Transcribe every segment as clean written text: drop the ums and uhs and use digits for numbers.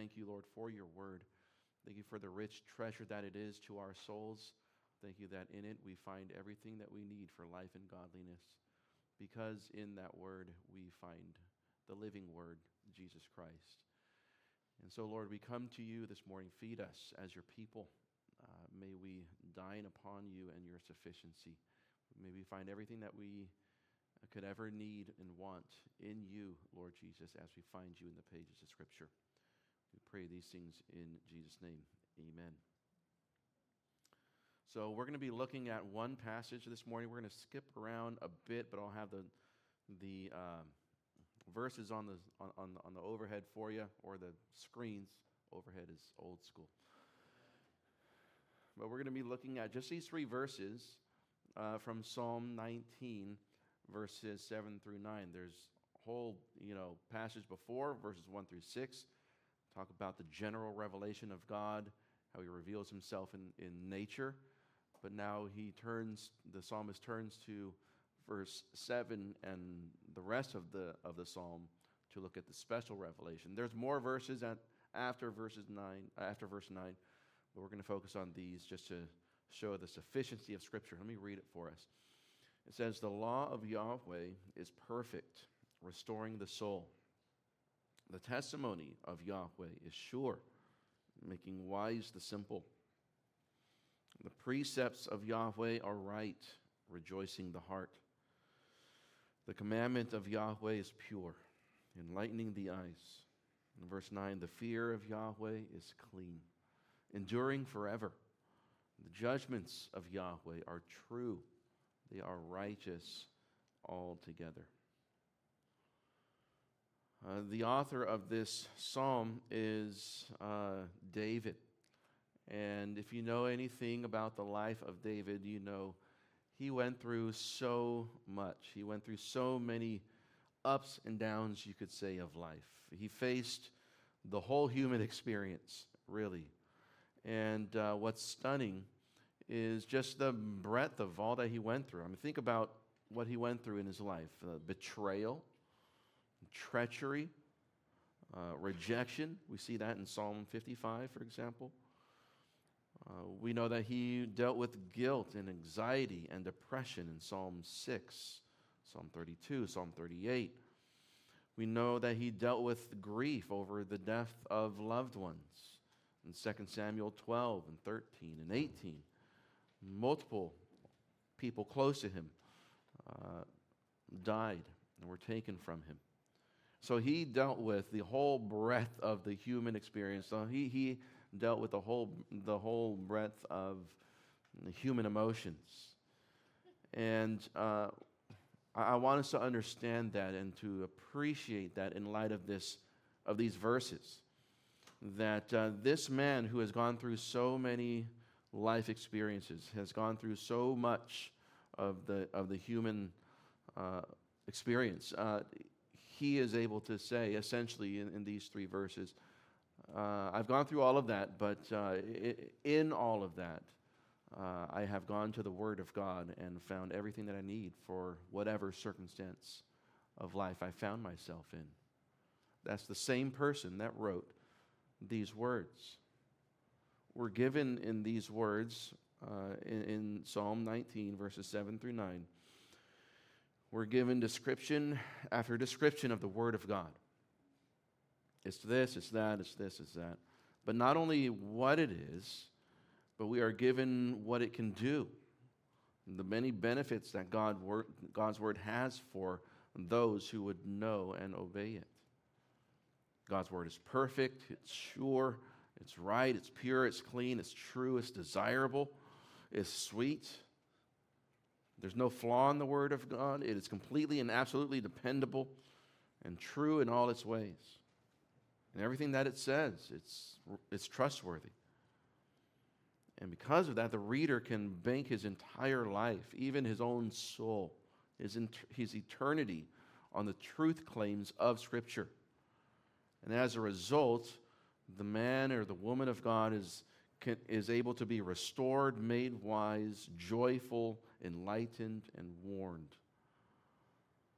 thank you, Lord, for your word. Thank you for the rich treasure that it is to our souls. Thank you that in it we find everything that we need for life and godliness, because in that word we find the living word, Jesus Christ. And so, Lord, we come to you this morning. Feed us as your people. May we dine upon you and your sufficiency. May we find everything that we could ever need and want in you, Lord Jesus, as we find you in the pages of Scripture. We pray these things in Jesus' name. Amen. So we're going to be looking at one passage this morning. We're going to skip around a bit, but I'll have the verses on the overhead for you, or the screens. Overhead is old school. But we're going to be looking at just these three verses from Psalm 19, verses 7 through 9. There's a whole passage before, verses 1 through 6. Talk about the general revelation of God, how he reveals himself in nature. But now the psalmist turns to verse 7 and the rest of the psalm to look at the special revelation. There's more verses after verse 9, but we're going to focus on these just to show the sufficiency of Scripture. Let me read it for us. It says, "The law of Yahweh is perfect, restoring the soul. The testimony of Yahweh is sure, making wise the simple. The precepts of Yahweh are right, rejoicing the heart. The commandment of Yahweh is pure, enlightening the eyes." In verse 9, "The fear of Yahweh is clean, enduring forever. The judgments of Yahweh are true, they are righteous altogether." The author of this psalm is David. And if you know anything about the life of David, you know he went through so much. He went through so many ups and downs, you could say, of life. He faced the whole human experience, really. And what's stunning is just the breadth of all that he went through. I mean, think about what he went through in his life. Betrayal, treachery, rejection. We see that in Psalm 55, for example. We know that he dealt with guilt and anxiety and depression in Psalm 6, Psalm 32, Psalm 38. We know that he dealt with grief over the death of loved ones in 2 Samuel 12 and 13 and 18. Multiple people close to him died and were taken from him. So he dealt with the whole breadth of the human experience. So he dealt with the whole breadth of the human emotions. And I want us to understand that and to appreciate that in light of these verses. That this man who has gone through so many life experiences, has gone through so much of the human experience, he is able to say, essentially, in these three verses, I've gone through all of that, but in all of that, I have gone to the Word of God and found everything that I need for whatever circumstance of life I found myself in. That's the same person that wrote these words. We're given in these words, in Psalm 19, verses 7 through 9, we're given description after description of the Word of God. It's this, it's that, it's this, it's that. But not only what it is, but we are given what it can do. The many benefits that God's Word has for those who would know and obey it. God's Word is perfect, it's sure, it's right, it's pure, it's clean, it's true, it's desirable, it's sweet. There's no flaw in the Word of God. It is completely and absolutely dependable and true in all its ways. And everything that it says, it's trustworthy. And because of that, the reader can bank his entire life, even his own soul, his eternity, on the truth claims of Scripture. And as a result, the man or the woman of God is able to be restored, made wise, joyful, enlightened, and warned.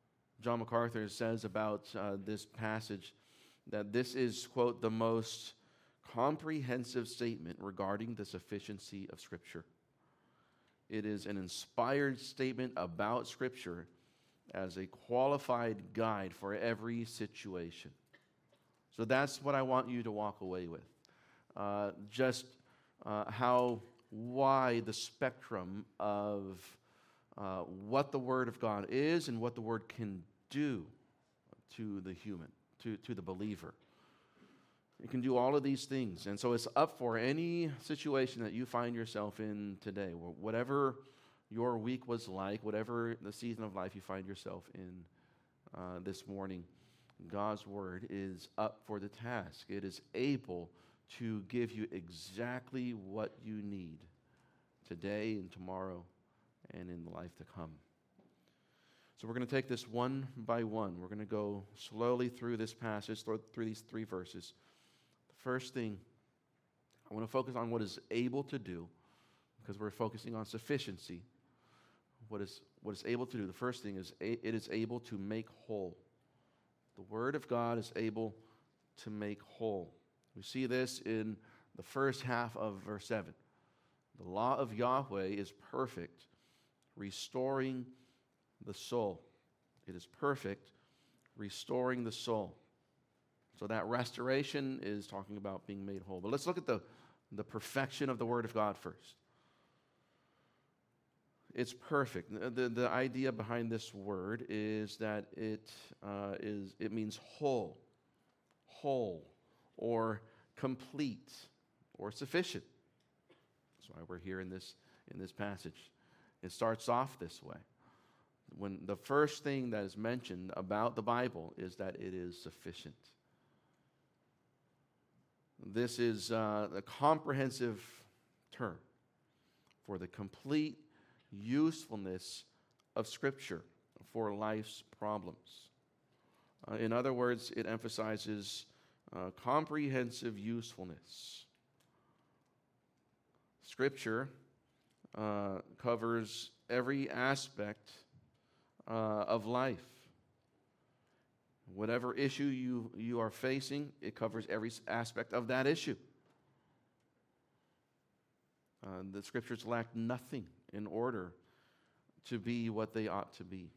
John MacArthur says about this passage that this is, quote, the most comprehensive statement regarding the sufficiency of Scripture. It is an inspired statement about Scripture as a qualified guide for every situation. So that's what I want you to walk away with. Just how wide the spectrum of what the Word of God is and what the Word can do to the human, to the believer. It can do all of these things. And so it's up for any situation that you find yourself in today, whatever your week was like, whatever the season of life you find yourself in this morning. God's Word is up for the task. It is able to give you exactly what you need today and tomorrow and in the life to come. So we're going to take this one by one. We're going to go slowly through this passage, through these 3 verses. The first thing, I want to focus on what is able to do, because we're focusing on sufficiency. What is able to do? The first thing is it is able to make whole. The Word of God is able to make whole. We see this in the first half of verse 7. The law of Yahweh is perfect, restoring the soul. It is perfect, restoring the soul. So that restoration is talking about being made whole. But let's look at the perfection of the Word of God first. It's perfect. The idea behind this word is that it means whole, or complete, or sufficient. That's why we're here in this passage. It starts off this way. When the first thing that is mentioned about the Bible is that it is sufficient. This is a comprehensive term for the complete usefulness of Scripture for life's problems. In other words, it emphasizes comprehensive usefulness. Scripture covers every aspect of life. Whatever issue you are facing, it covers every aspect of that issue. The Scriptures lack nothing in order to be what they ought to be.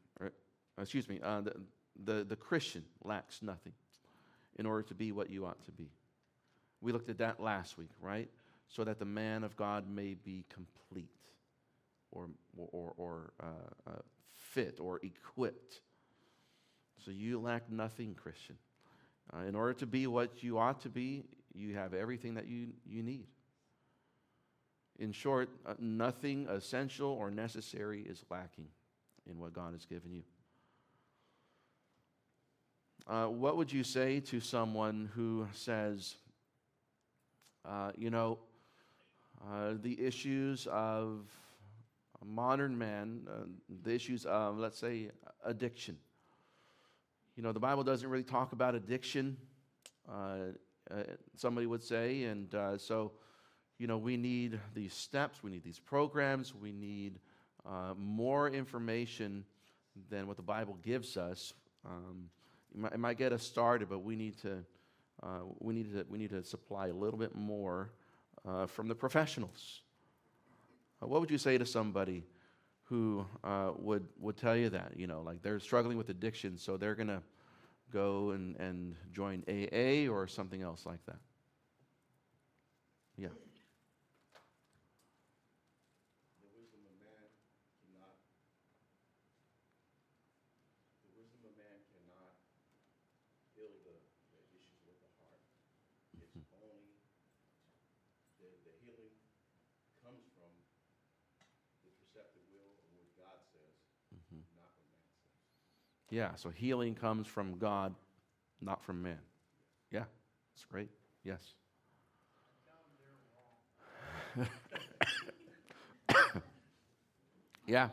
The Christian lacks nothing in order to be what you ought to be. We looked at that last week, right? So that the man of God may be complete, or fit, or equipped. So you lack nothing, Christian. In order to be what you ought to be, you have everything that you need. In short, nothing essential or necessary is lacking in what God has given you. What would you say to someone who says, the issues of modern man, the issues of, let's say, addiction. The Bible doesn't really talk about addiction, somebody would say, and so we need these steps, we need these programs, we need more information than what the Bible gives us. It might get us started, but we need to supply a little bit more from the professionals. What would you say to somebody who would tell you that, like they're struggling with addiction, so they're going to go and join AA or something else like that? Yeah. Yeah, so healing comes from God, not from man. Yeah, that's great. Yes. Yeah.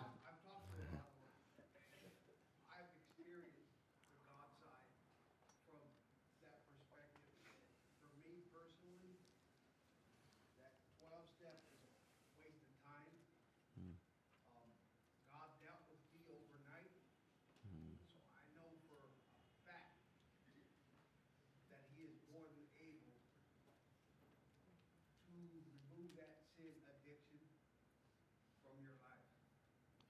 I've experienced the God side from that perspective. For me personally, that 12 step is a waste of time. God dealt with me overnight, so I know for a fact that He is more than able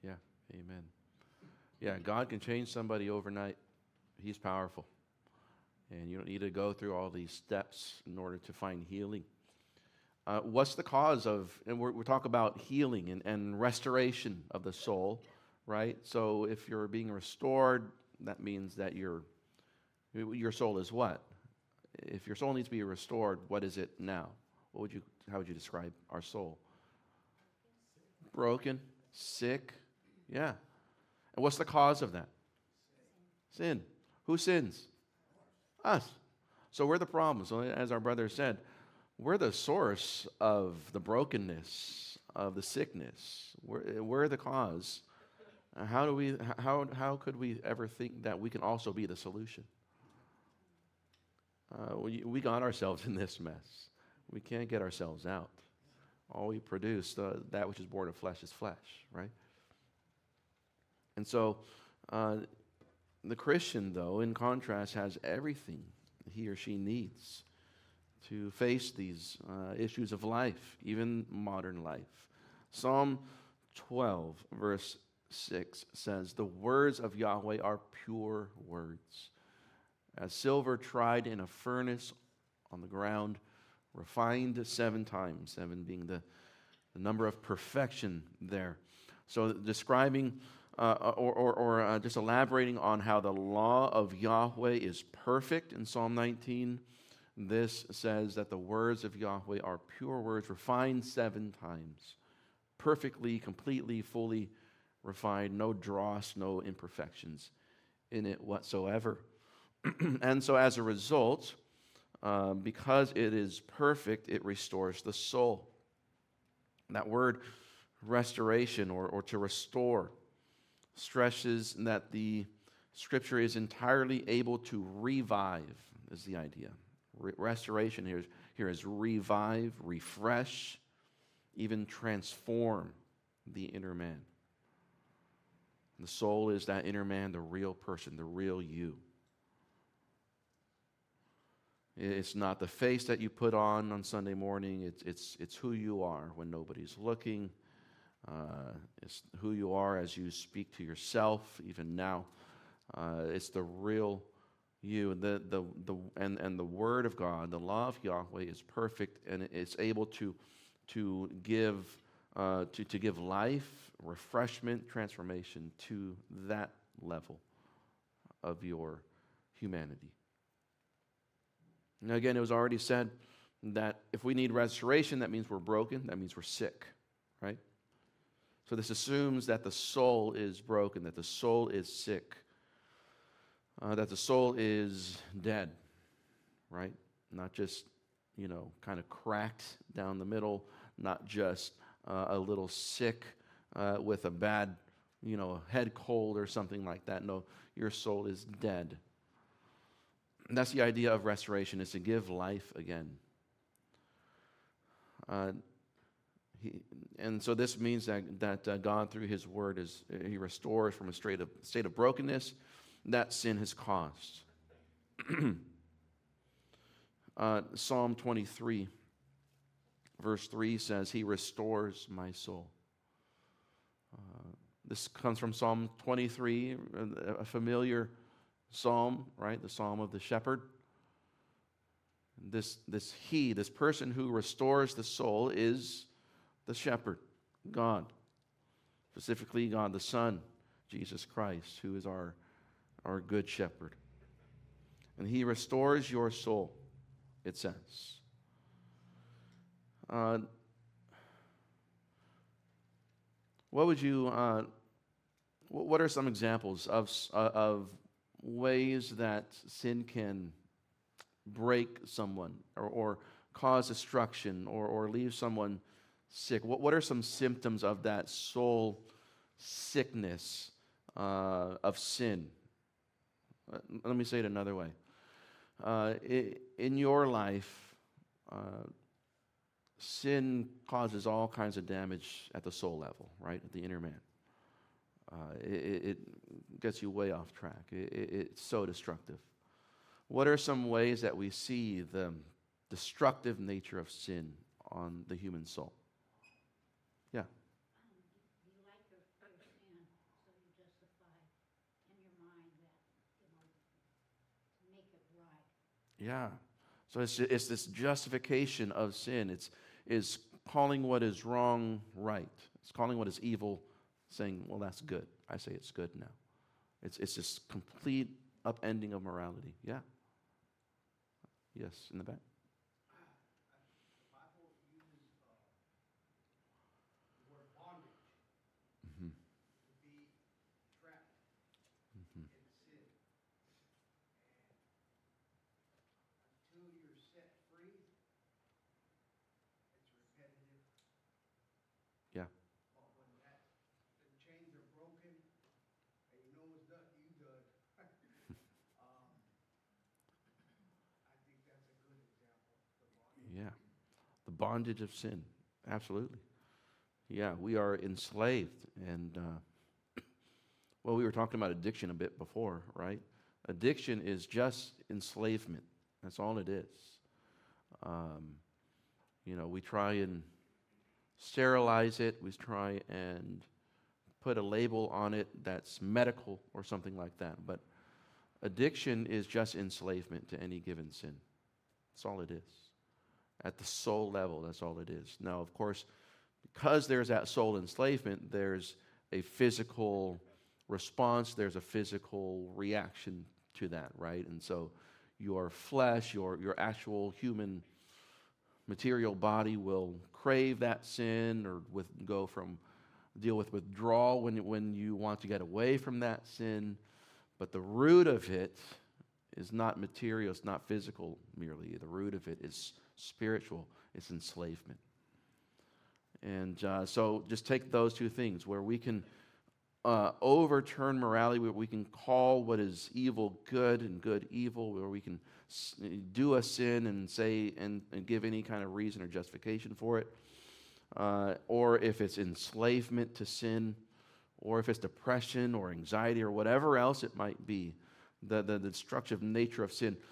Yeah, amen. Yeah, God can change somebody overnight. He's powerful. And you don't need to go through all these steps in order to find healing. What's the cause of, and we're talking about healing and restoration of the soul, right? So if you're being restored, that means that your soul is what? If your soul needs to be restored, what is it now? How would you describe our soul? Broken, sick, yeah. And what's the cause of that? Sin. Who sins? Us. So we're the problem. So as our brother said, we're the source of the brokenness, of the sickness. We're the cause. How could we ever think that we can also be the solution? We got ourselves in this mess. We can't get ourselves out. All we produce, that which is born of flesh is flesh, right? And so the Christian, though, in contrast, has everything he or she needs to face these issues of life, even modern life. Psalm 12, verse 6 says, "The words of Yahweh are pure words, as silver tried in a furnace on the ground, refined 7 times," 7 being the number of perfection there. So describing or just elaborating on how the law of Yahweh is perfect in Psalm 19, this says that the words of Yahweh are pure words, refined 7 times, perfectly, completely, fully refined, no dross, no imperfections in it whatsoever. And so as a result, because it is perfect, it restores the soul. That word restoration or to restore stresses that the Scripture is entirely able to revive, is the idea. Restoration here is revive, refresh, even transform the inner man. The soul is that inner man, the real person, the real you. It's not the face that you put on Sunday morning. It's who you are when nobody's looking. It's who you are as you speak to yourself, even now. It's the real you. And the Word of God, the law of Yahweh, is perfect, and it's able to give life, refreshment, transformation to that level of your humanity. Now, again, it was already said that if we need restoration, that means we're broken, that means we're sick, right? So this assumes that the soul is broken, that the soul is sick, that the soul is dead, right? Not just, kind of cracked down the middle, not just a little sick with a bad, head cold or something like that. No, your soul is dead. And that's the idea of restoration, is to give life again. And so this means that God, through His Word, He restores from a state of brokenness that sin has caused. Psalm 23, verse 3 says, "He restores my soul." This comes from Psalm 23, a familiar psalm, right? The psalm of the shepherd. This person who restores the soul is the shepherd, God. Specifically, God the Son, Jesus Christ, who is our good shepherd. And He restores your soul, it says. What are some examples of ways that sin can break someone or cause destruction or leave someone sick? What are some symptoms of that soul sickness of sin? Let me say it another way. In your life, sin causes all kinds of damage at the soul level, right? At the inner man. It gets you way off track. It's so destructive. What are some ways that we see the destructive nature of sin on the human soul? Yeah. You like your sin Yeah. So it's this justification of sin. It's calling what is wrong right. It's calling what is evil, saying, well, that's good. I say it's good now. It's this complete upending of morality. Yeah. Yes, in the back. The Bible uses the word bondage Mm-hmm. to be trapped Mm-hmm. in sin. And until you're set free, it's repetitive. Yeah. But when the chains are broken and you know it's done, you done. I think that's a good example. The bondage. Yeah. The bondage of sin. Absolutely. Yeah, we are enslaved. And, well, we were talking about addiction a bit before, right? Addiction is just enslavement. That's all it is. Um, we try and sterilize it. We try and put a label on it that's medical or something like that. But addiction is just enslavement to any given sin. That's all it is. At the soul level, that's all it is. Now, of course, because there's that soul enslavement, there's a physical response, there's a physical reaction to that, right? And so your flesh, your actual human material body will crave that sin or deal with withdrawal when you want to get away from that sin. But the root of it is not material, it's not physical merely. The root of it is spiritual, it's enslavement. And so just take those two things where we can overturn morality, where we can call what is evil good and good evil, where we can do a sin and say and give any kind of reason or justification for it, or if it's enslavement to sin, or if it's depression or anxiety or whatever else it might be, the destructive nature of sin.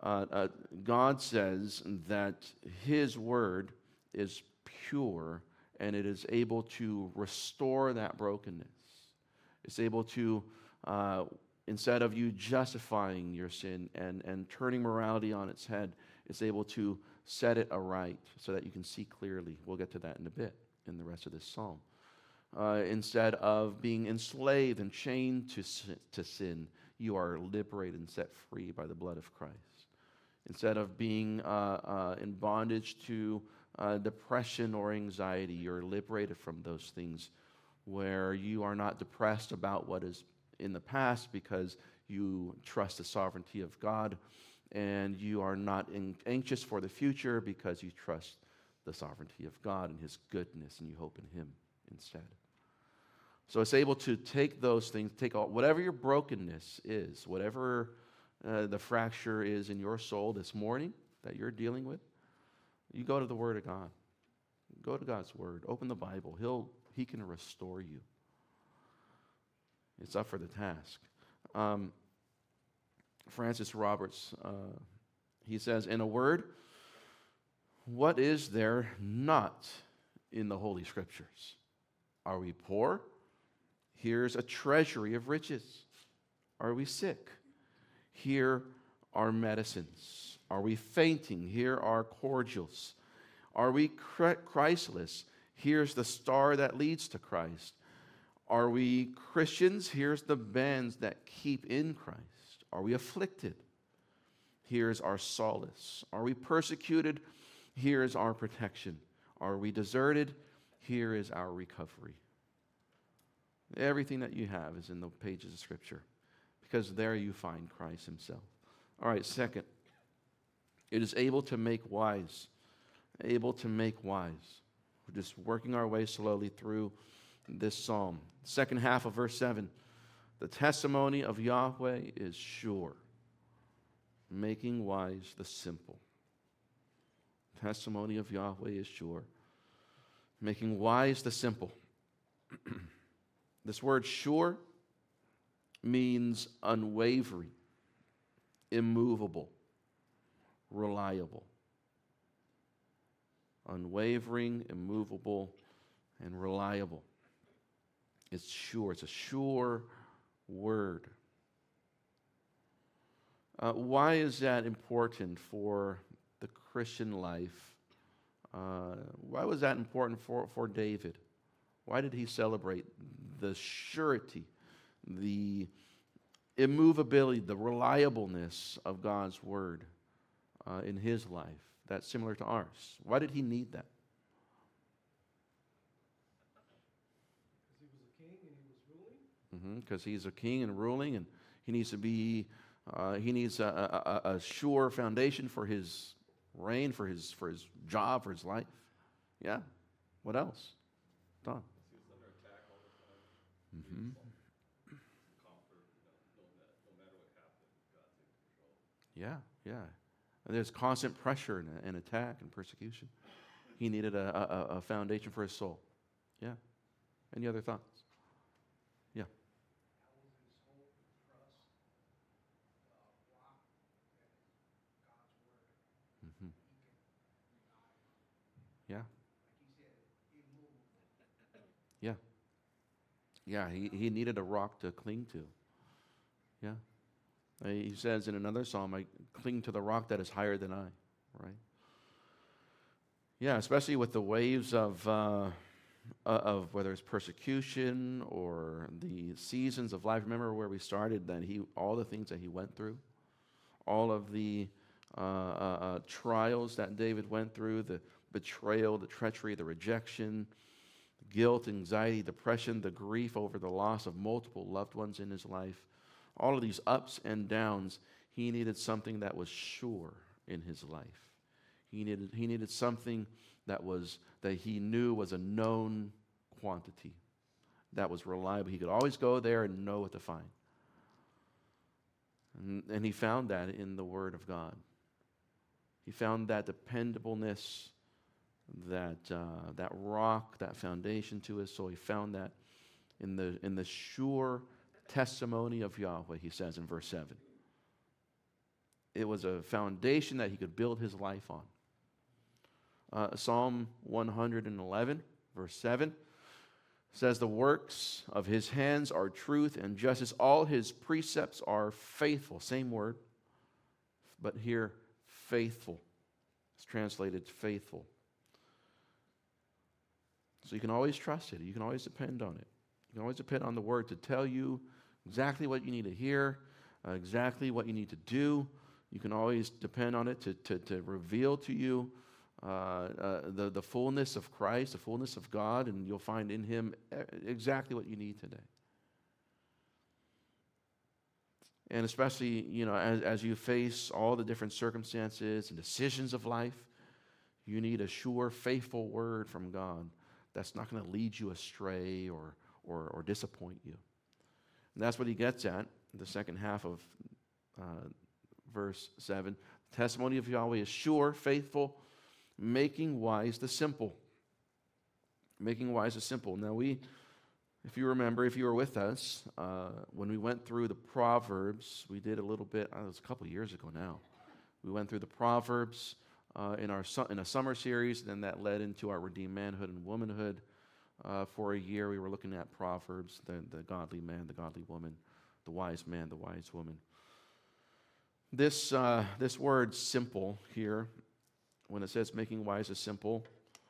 God says that His word is pure and it is able to restore that brokenness. It's able to, instead of you justifying your sin and turning morality on its head, it's able to set it aright so that you can see clearly. We'll get to that in a bit in the rest of this psalm. Instead of being enslaved and chained to sin, you are liberated and set free by the blood of Christ. Instead of being in bondage to depression or anxiety, you're liberated from those things where you are not depressed about what is in the past because you trust the sovereignty of God, and you are not anxious for the future because you trust the sovereignty of God and His goodness, and you hope in Him instead. So it's able to take those things, take all, whatever your brokenness is, whatever the fracture is in your soul this morning that you're dealing with, you go to the Word of God. Go to God's Word. Open the Bible. He can restore you. It's up for the task. Francis Roberts, he says, in a word, what is there not in the Holy Scriptures? Are we poor? Here's a treasury of riches. Are we sick? Here are medicines. Are we fainting? Here are cordials. Are we Christless? Here's the star that leads to Christ. Are we Christians? Here's the bands that keep in Christ. Are we afflicted? Here's our solace. Are we persecuted? Here's our protection. Are we deserted? Here is our recovery. Everything that you have is in the pages of Scripture, because there you find Christ Himself. All right, second, it is able to make wise. Able to make wise. We're just working our way slowly through this psalm. Second half of verse 7. The testimony of Yahweh is sure, making wise the simple. Testimony of Yahweh is sure, making wise the simple. This word sure means unwavering, immovable, reliable. Unwavering, immovable, and reliable. It's sure. It's a sure word. Why is that important for the Christian life? Why was that important for David? Why did he celebrate the surety, the immovability, the reliableness of God's word in his life? That's similar to ours. Why did he need that? Because he's a king and ruling, and he needs to be. He needs a sure foundation for his reign, for his job, for his life. Yeah. What else? Don. He was under attack all the time. Mm-hmm. Comfort, no matter what happened, God's in control. Yeah, yeah. And there's constant pressure and attack and persecution. He needed a foundation for his soul. Yeah. Any other thoughts? Yeah. That was his hope, trust, rock, that is God's word. Mm-hmm. He can rely on. Yeah. Like he said, immovable. Yeah. Yeah, he needed a rock to cling to. Yeah. He says in another psalm, I cling to the rock that is higher than I, right? Yeah, especially with the waves of whether it's persecution or the seasons of life. Remember where we started, that all the things that he went through, all of the trials that David went through, the betrayal, the treachery, the rejection, guilt, anxiety, depression, the grief over the loss of multiple loved ones in his life, all of these ups and downs. He needed something that was sure in his life. He needed something that he knew was a known quantity, that was reliable. He could always go there and know what to find. And he found that in the Word of God. He found that dependableness, that rock, that foundation to his soul. He found that in the sure testimony of Yahweh, he says in verse 7. It was a foundation that he could build his life on. Psalm 111, verse 7, says, the works of his hands are truth and justice. All his precepts are faithful. Same word, but here, faithful. It's translated faithful. So you can always trust it. You can always depend on it. You can always depend on the word to tell you exactly what you need to hear, exactly what you need to do. You can always depend on it to reveal to you the fullness of Christ, the fullness of God, and you'll find in him exactly what you need today. And especially, as you face all the different circumstances and decisions of life, you need a sure, faithful word from God that's not going to lead you astray or disappoint you. And that's what he gets at in the second half of verse 7. The testimony of Yahweh is sure, faithful, making wise the simple. Making wise the simple. Now if you remember, if you were with us, when we went through the Proverbs, we did a little bit, it was a couple years ago now. We went through the Proverbs in a summer series, and then that led into our Redeemed Manhood and Womanhood. For a year, we were looking at Proverbs, the godly man, the godly woman, the wise man, the wise woman. This word simple here, when it says making wise is simple,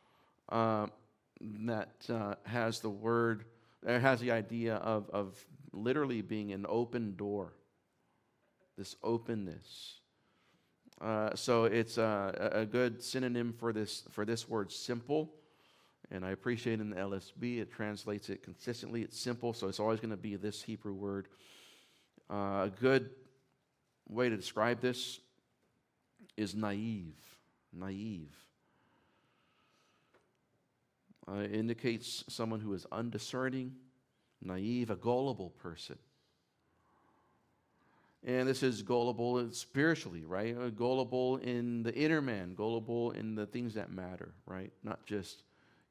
that has the word, it has the idea of literally being an open door, this openness. So it's a good synonym for this word simple. And I appreciate in the LSB, it translates it consistently. It's simple, so it's always going to be this Hebrew word. A good way to describe this is naive. Naive. It indicates someone who is undiscerning, naive, a gullible person. And this is gullible spiritually, right? Gullible in the inner man, gullible in the things that matter, right? Not just,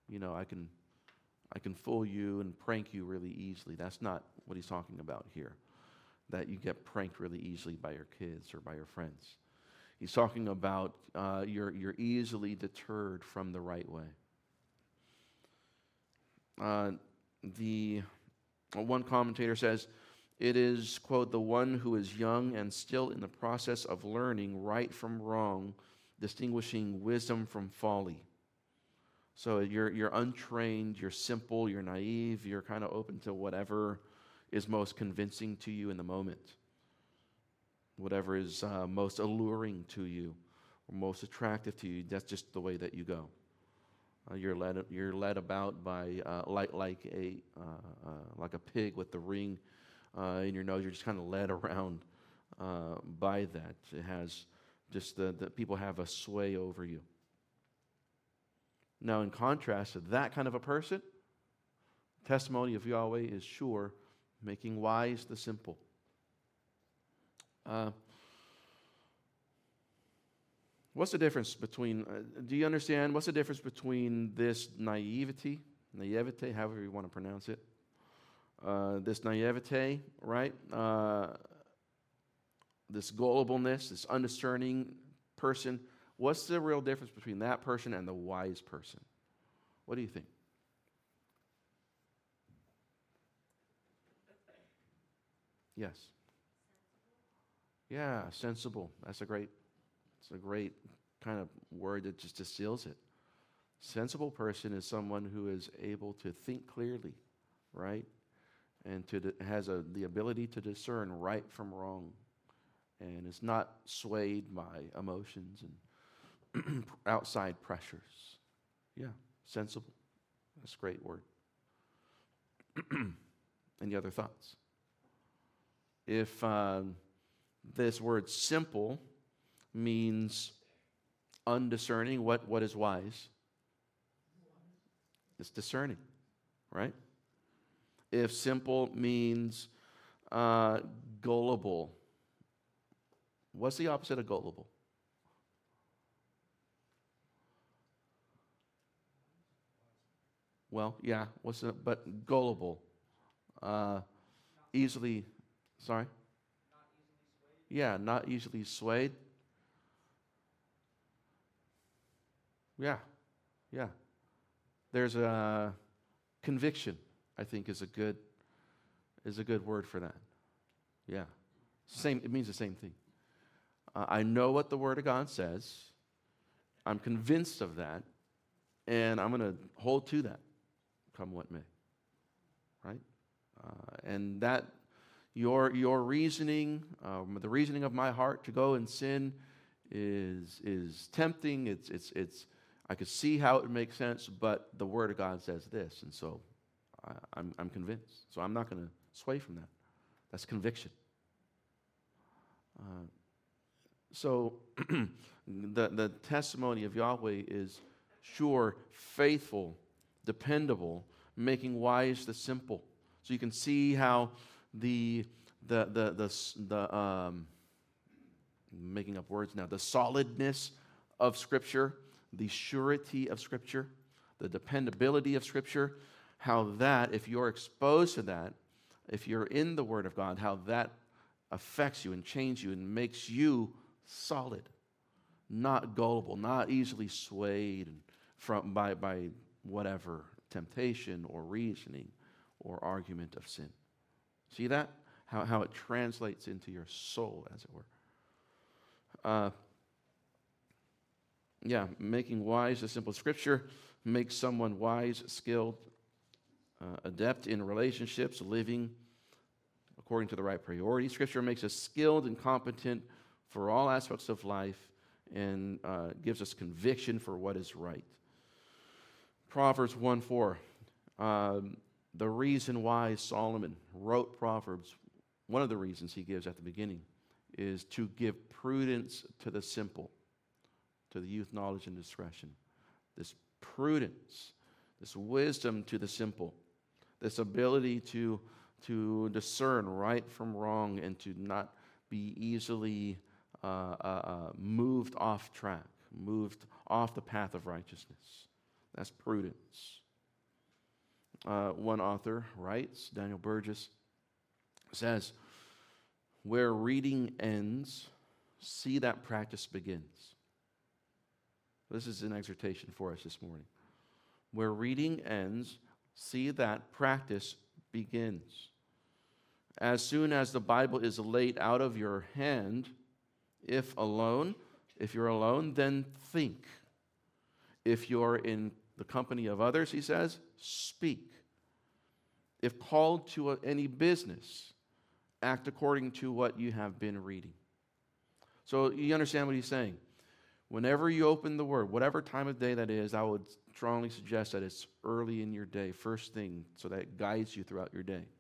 I can fool you and prank you really easily. That's not what he's talking about here, that you get pranked really easily by your kids or by your friends. He's talking about you're easily deterred from the right way. One commentator says, It is, quote, the one who is young and still in the process of learning right from wrong, distinguishing wisdom from folly. So you're untrained, you're simple, you're naive, you're kind of open to whatever is most convincing to you in the moment, whatever is most alluring to you or most attractive to you. That's just the way that you go. You're led about by like a pig with the ring in your nose. You're just kind of led around by that. It has just the people have a sway over you. Now, in contrast to that kind of a person, testimony of Yahweh is sure, making wise the simple. What's the difference between, do you understand, what's the difference between this naivete, however you want to pronounce it, this naivete, right? This gullibleness, this undiscerning person. What's the real difference between that person and the wise person? What do you think? Yes. Yeah, sensible. It's a great kind of word that just distills it. Sensible person is someone who is able to think clearly, right? And has the ability to discern right from wrong, and is not swayed by emotions and outside pressures. Yeah, sensible. That's a great word. Any other thoughts? If this word simple means undiscerning, what is wise? It's discerning, right? If simple means gullible, what's the opposite of gullible? Well, yeah, but gullible. Easily, sorry? Yeah, not easily swayed. Yeah. There's a conviction, I think, is a good word for that. Yeah. It means the same thing. I know what the Word of God says. I'm convinced of that, and I'm going to hold to that, come what may. Right? And that your reasoning, the reasoning of my heart to go and sin, is tempting. It's I could see how it makes sense, but the Word of God says this, and so I'm convinced. So I'm not going to sway from that. That's conviction. So the testimony of Yahweh is sure, faithful, dependable, making wise the simple. So you can see how the making up words now, the solidness of Scripture, the surety of Scripture, the dependability of Scripture, how that, if you're exposed to that, if you're in the Word of God, how that affects you and changes you and makes you solid, not gullible, not easily swayed by whatever temptation or reasoning or argument of sin. See that? How it translates into your soul, as it were. Making wise the simple. Scripture makes someone wise, skilled, adept in relationships, living according to the right priorities. Scripture makes us skilled and competent for all aspects of life and gives us conviction for what is right. Proverbs 1:4. The reason why Solomon wrote Proverbs, one of the reasons he gives at the beginning, is to give prudence to the simple, to the youth, knowledge, and discretion. This prudence, this wisdom to the simple, this ability to discern right from wrong and to not be easily moved off track, moved off the path of righteousness. That's prudence. One author writes, Daniel Burgess, says, where reading ends, see that practice begins. This is an exhortation for us this morning. Where reading ends, see that practice begins. As soon as the Bible is laid out of your hand, if you're alone, then think. If you're in the company of others, he says, speak. If called to any business, act according to what you have been reading. So you understand what he's saying. Whenever you open the Word, whatever time of day that is, I would strongly suggest that it's early in your day, first thing, so that it guides you throughout your day.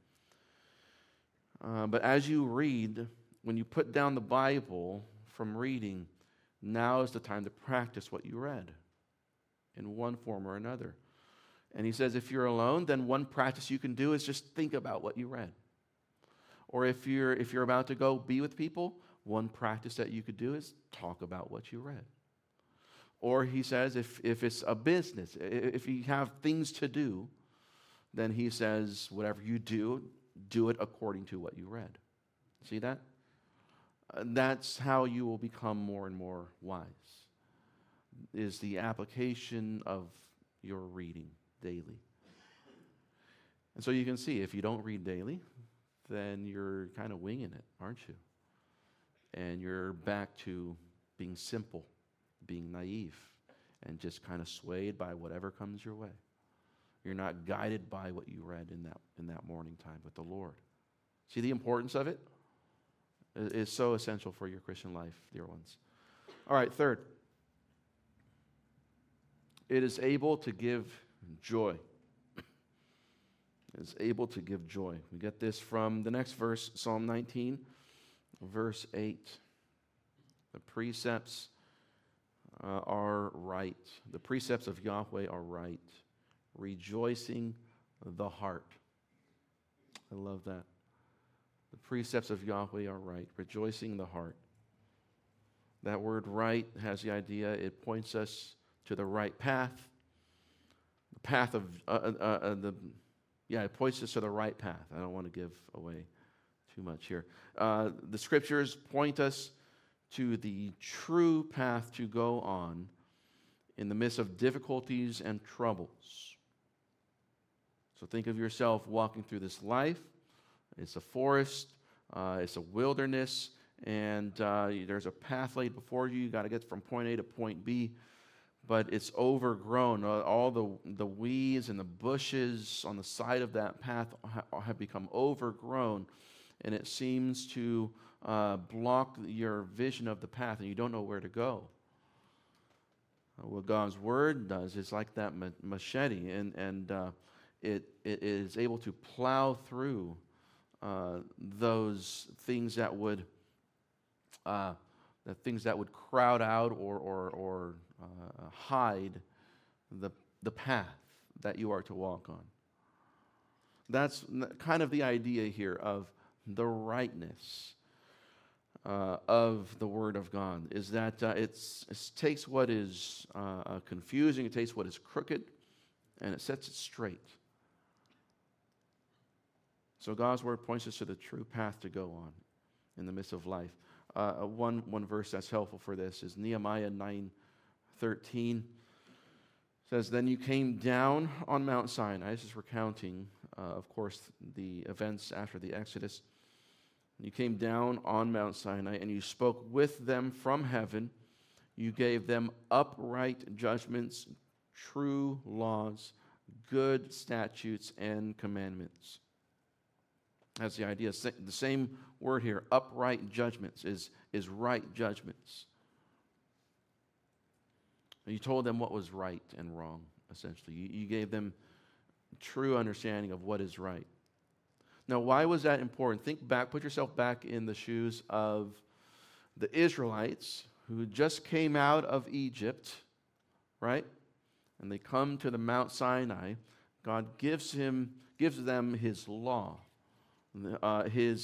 But as you read, when you put down the Bible from reading, now is the time to practice what you read in one form or another. And he says if you're alone, then one practice you can do is just think about what you read. Or if you're about to go be with people, one practice that you could do is talk about what you read. Or he says if it's a business, if you have things to do, then he says whatever you do, do it according to what you read. See that? That's how you will become more and more wise, is the application of your reading daily. And so you can see, if you don't read daily, then you're kind of winging it, aren't you? And you're back to being simple, being naive, and just kind of swayed by whatever comes your way. You're not guided by what you read in that morning time with the Lord. See the importance of it? It is so essential for your Christian life, dear ones. All right, third. It is able to give joy. It is able to give joy. We get this from the next verse, Psalm 19, verse 8. The precepts are right. The precepts of Yahweh are right, rejoicing the heart. I love that. The precepts of Yahweh are right, rejoicing the heart. That word right has the idea, it points us to the right path. The path of, it points us to the right path. I don't want to give away too much here. The scriptures point us to the true path to go on in the midst of difficulties and troubles. So think of yourself walking through this life. It's a forest, it's a wilderness, and there's a path laid before you. You got to get from point A to point B, but it's overgrown. All the weeds and the bushes on the side of that path have become overgrown, and it seems to block your vision of the path, and you don't know where to go. What God's Word does is like that machete, and it is able to plow through those things that would crowd out or hide the path that you are to walk on. That's kind of the idea here of the rightness of the Word of God, is that it takes what is confusing, it takes what is crooked, and it sets it straight. So God's Word points us to the true path to go on in the midst of life. One verse that's helpful for this is Nehemiah 9:13. It says, "Then you came down on Mount Sinai." This is recounting, of course, the events after the Exodus. "You came down on Mount Sinai, and you spoke with them from heaven. You gave them upright judgments, true laws, good statutes, and commandments." That's the idea. The same word here, upright judgments, is right judgments. You told them what was right and wrong, essentially. You gave them true understanding of what is right. Now, why was that important? Think back, put yourself back in the shoes of the Israelites who just came out of Egypt, right? And they come to the Mount Sinai. God gives them His law. His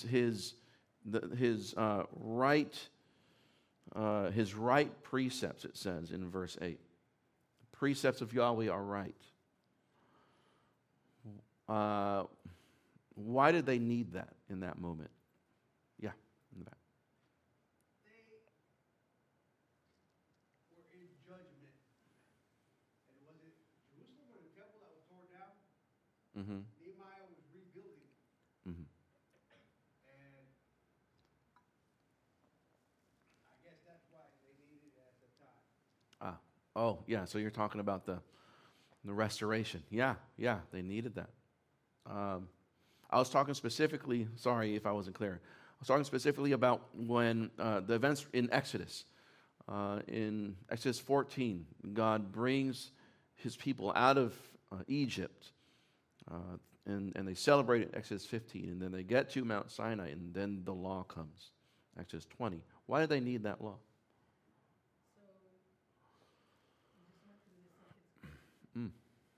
right precepts, it says in verse 8. The precepts of Yahweh are right. Why did they need that in that moment? Yeah, in the back. They were in judgment. And was it Jerusalem or the temple that was torn down? Mm-hmm. Nehemiah was rebuilding. Mm-hmm. Oh, yeah, so you're talking about the restoration. Yeah, yeah, they needed that. I was talking specifically, sorry if I wasn't clear. I was talking specifically about when the events in Exodus. In Exodus 14, God brings his people out of Egypt, and they celebrate Exodus 15, and then they get to Mount Sinai, and then the law comes. Exodus 20. Why do they need that law? So, I just went through this like it's quick. Mm,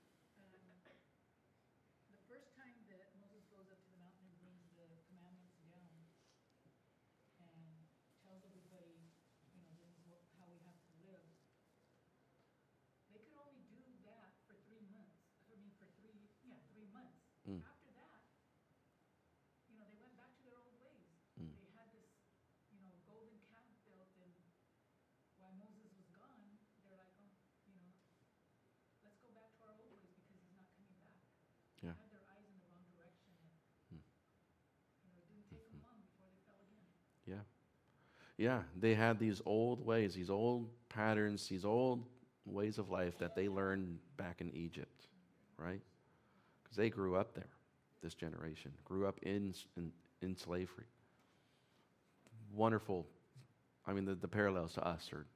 The first time that Moses goes up to the mountain and brings the commandments down and tells everybody, this is how we have to live, they could only do that for 3 months. I mean, for 3 months. mm, After that, they went back to their old ways. mm. They had this, golden calf built, and while Moses was gone, they're like, oh, let's go back to our old ways because he's not coming back. They Yeah. had their eyes in the wrong direction, and Mm. it didn't take them long before they fell again. Yeah. Yeah, they had these old ways, these old patterns, these old ways of life that they learned back in Egypt, right? Because they grew up there, this generation, grew up in slavery. Wonderful. I mean, the parallels to us are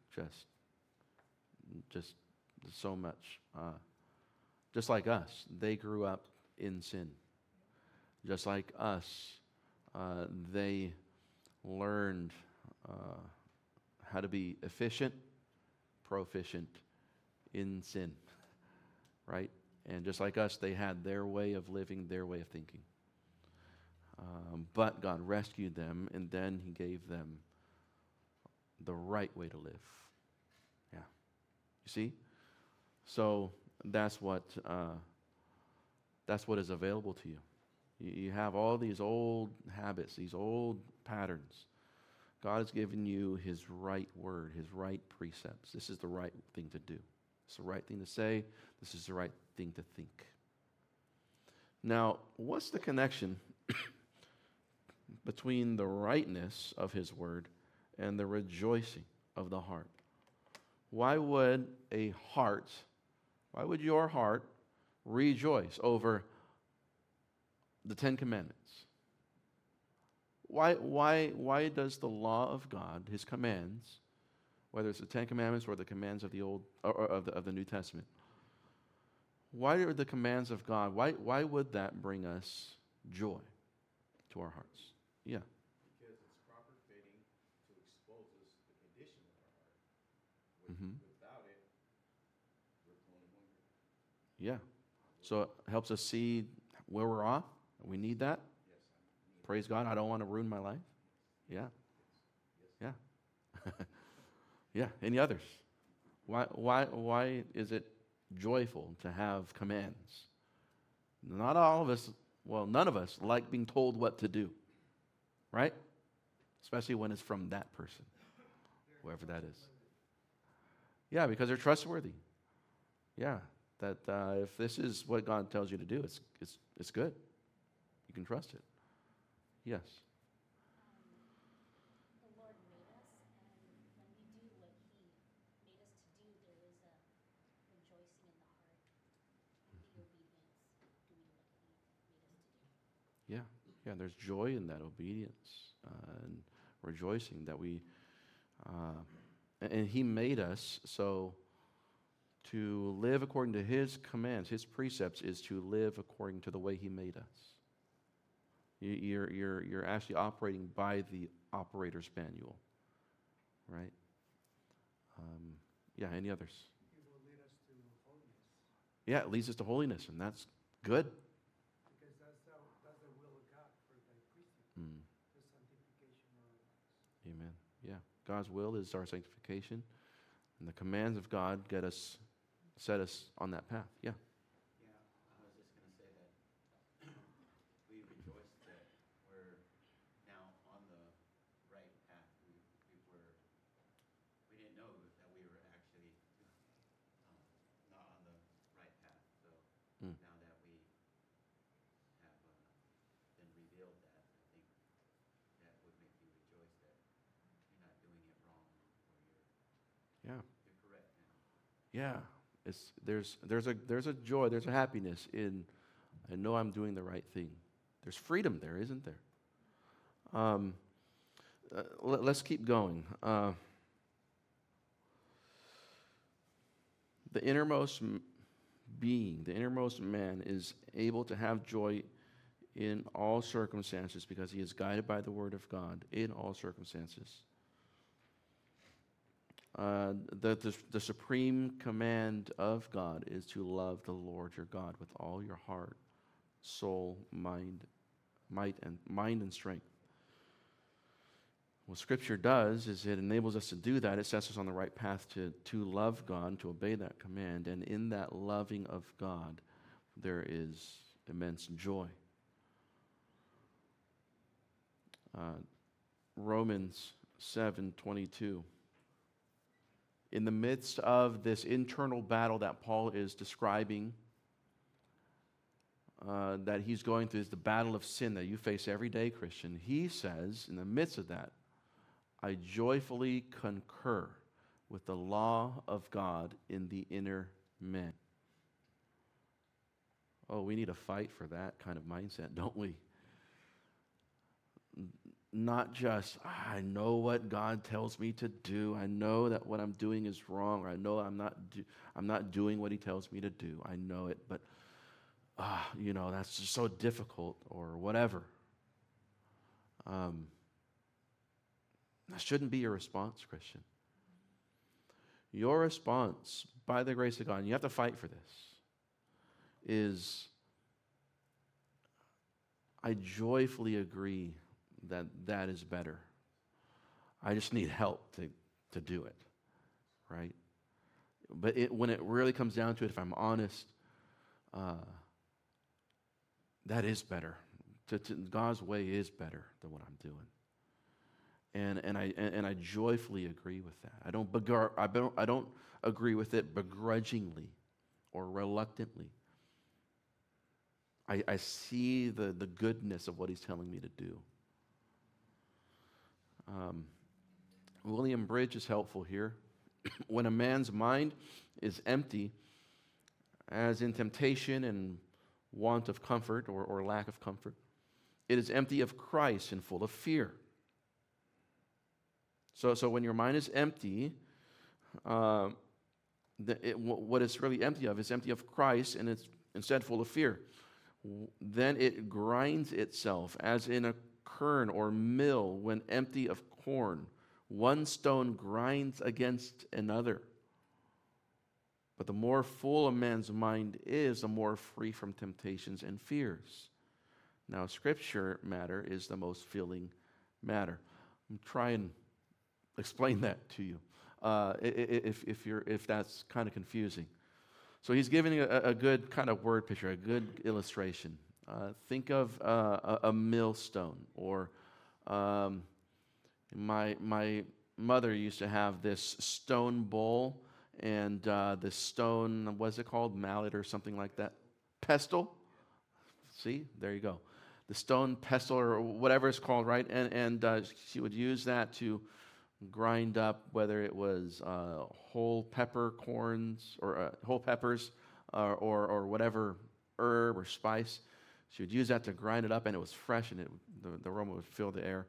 just so much. Just like us, they grew up in sin. Just like us, they learned how to be efficient, proficient in sin, right? And just like us, they had their way of living, their way of thinking. But God rescued them, and then he gave them the right way to live. Yeah. You see? So that's what is available to you. You have all these old habits, these old patterns. God has given you his right word, his right precepts. This is the right thing to do. It's the right thing to say. This is the right thing to think. Now, what's the connection between the rightness of his word and the rejoicing of the heart? Why would your heart rejoice over the Ten Commandments? Why does the law of God, his commands, whether it's the Ten Commandments or the commands of the Old or of the New Testament, why are the commands of God, why would that bring us joy to our hearts? Yeah. Because it's proper fitting to expose us the condition of our heart. Mm-hmm. Without it, we're only hungry. Yeah. So it helps us see where we're off. We need that. Yes, I need Praise God. I don't want to ruin my life. Yeah. Yeah. Yeah. Any others? Why is it joyful to have commands? Not all of us, well, none of us like being told what to do, right? Especially when it's from that person, whoever that is. Yeah, because they're trustworthy. Yeah, that if this is what God tells you to do, it's good. You can trust it. Yes. The Lord made us, and when we do what He made us to do, there is a rejoicing in the heart and the obedience doing what He made us to do. Yeah. Yeah, there's joy in that obedience and rejoicing that we, and He made us so to live according to His commands, His precepts is to live according to the way He made us. You're actually operating by the operator's manual, right? Yeah, any others? It will lead us to holiness, Yeah, it leads us to holiness, and that's good. because that's the will of God for thy priesthood, Mm, the sanctification of our lives. amen. Yeah, God's will is our sanctification, and the commands of God set us on that path. Yeah. Yeah, I was just going to say that we rejoice that we're now on the right path. We didn't know that we were actually not on the right path. So Mm. now that we have been revealed that, I think that would make you rejoice that you're not doing it wrong, or Yeah. you're correct now. Yeah, there's a joy, there's a happiness in, I know I'm doing the right thing. There's freedom there, isn't there? Let's keep going. The innermost being, the innermost man, is able to have joy in all circumstances because he is guided by the word of God in all circumstances. The supreme command of God is to love the Lord your God with all your heart, soul, mind and strength. What Scripture does is it enables us to do that. It sets us on the right path to love God, to obey that command. And in that loving of God, there is immense joy. Romans 7:22. In the midst of this internal battle that Paul is describing, that he's going through, is the battle of sin that you face every day, Christian. He says, in the midst of that, I joyfully concur with the law of God in the inner man. Oh, we need to fight for that kind of mindset, don't we? Not just, I know what God tells me to do. I know that what I'm doing is wrong. Or I know I'm not doing what he tells me to do. I know it, but that's just so difficult or whatever. That shouldn't be your response, Christian. Your response, by the grace of God, and you have to fight for this, is I joyfully agree that is better. I just need help to do it, right? But when it really comes down to it, if I'm honest, that is better. God's way is better than what I'm doing. And I joyfully agree with that. I don't agree with it begrudgingly or reluctantly. I see the goodness of what he's telling me to do. William Bridge is helpful here. When a man's mind is empty, as in temptation and want of comfort or lack of comfort, it is empty of Christ and full of fear. So when your mind is empty, what it's really empty of is empty of Christ, and it's instead full of fear. Then it grinds itself as in a quern or mill when empty of corn. One stone grinds against another. But the more full a man's mind is, the more free from temptations and fears. Now, Scripture matter is the most filling matter. I'm trying to explain that to you, if that's kind of confusing. So he's giving a good kind of word picture, a good illustration. Think of a millstone, or my mother used to have this stone bowl, and this stone, what's it called, mallet or something like that? Pestle? See, there you go. The stone pestle or whatever it's called, right? And she would use that to grind up whether it was whole peppercorns or whole peppers or whatever herb or spice. She would use that to grind it up, and it was fresh, and the aroma would fill the air.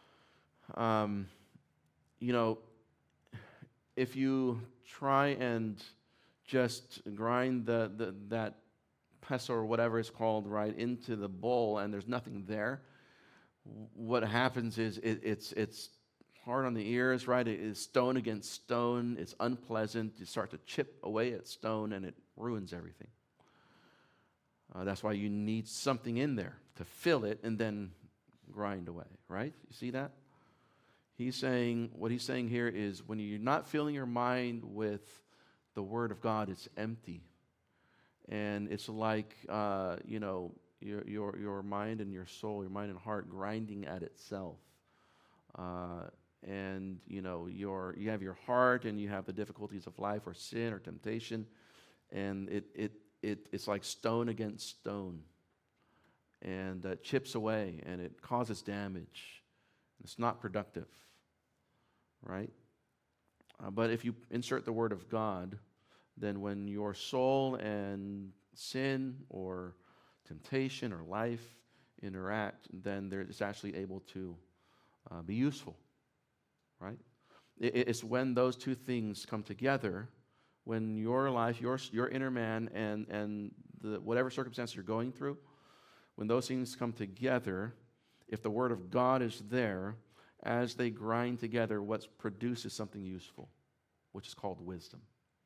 If you try and just grind that pestle or whatever it's called right into the bowl, and there's nothing there, what happens is it's hard on the ears, right? It is stone against stone. It's unpleasant. You start to chip away at stone, and it ruins everything. That's why you need something in there to fill it and then grind away, right? You see that? What he's saying here is when you're not filling your mind with the Word of God, it's empty. And it's like, your mind and your soul, your mind and heart grinding at itself. And you have your heart, and you have the difficulties of life or sin or temptation, and it's like stone against stone, and it chips away, and it causes damage. It's not productive, right? But if you insert the Word of God, then when your soul and sin or temptation or life interact, then it's actually able to be useful, right? It's when those two things come together, when your life, your inner man, and whatever circumstance you're going through, when those things come together, if the Word of God is there, as they grind together, what produces something useful, which is called wisdom.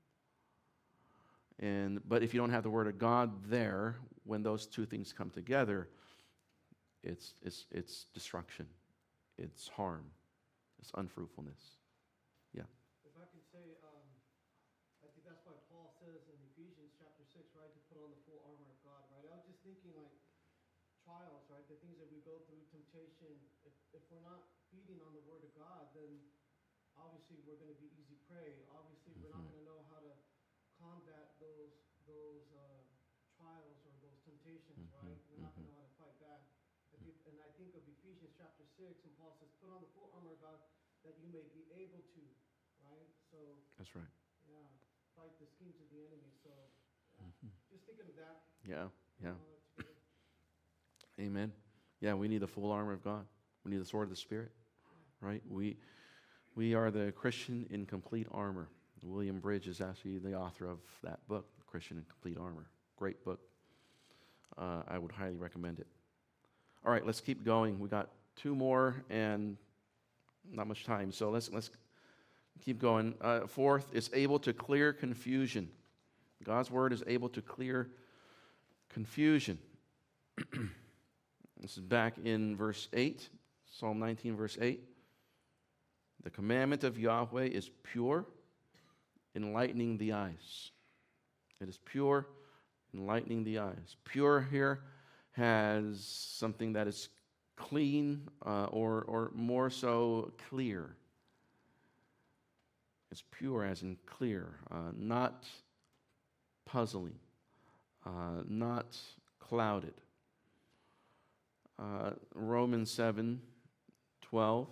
But if you don't have the Word of God there, when those two things come together, it's destruction, it's harm, it's unfruitfulness. Yeah. If I can say, I think that's why Paul says in Ephesians chapter 6, right, to put on the full armor of God, right? I was just thinking like trials, right, the things that we go through, temptation, if we're not feeding on the Word of God, then obviously we're going to be easy prey. Obviously we're not going to know how to combat those trials or those temptations, right? We're not going to know how to fight back. And I think of Ephesians chapter 6, and Paul says, put on the full armor of God that you may be able to, right? So, That's right. yeah, fight the schemes of the enemy. So, just thinking of that. Yeah, yeah. That's good. Amen. Yeah, we need the full armor of God. We need the sword of the Spirit, right? We are the Christian in complete armor. William Bridge is actually the author of that book, Christian in Complete Armor. Great book. I would highly recommend it. All right, let's keep going. We got two more and not much time, so let's keep going. Fourth, it's able to clear confusion. God's word is able to clear confusion. This is back in verse 8, Psalm 19, verse 8. The commandment of Yahweh is pure, enlightening the eyes. It is pure, enlightening the eyes. Pure here has something that is clean or more so clear. It's pure as in clear, not puzzling, not clouded. Romans 7:12.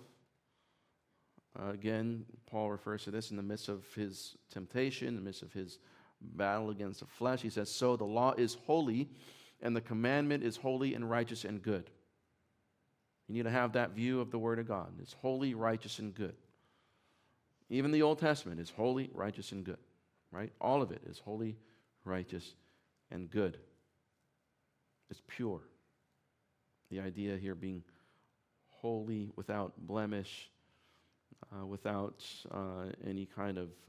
Again, Paul refers to this in the midst of his temptation, in the midst of his battle against the flesh. He says, so the law is holy, and the commandment is holy and righteous and good. You need to have that view of the Word of God. It's holy, righteous, and good. Even the Old Testament is holy, righteous, and good. Right? All of it is holy, righteous, and good. It's pure. The idea here being holy, without blemish, without any kind of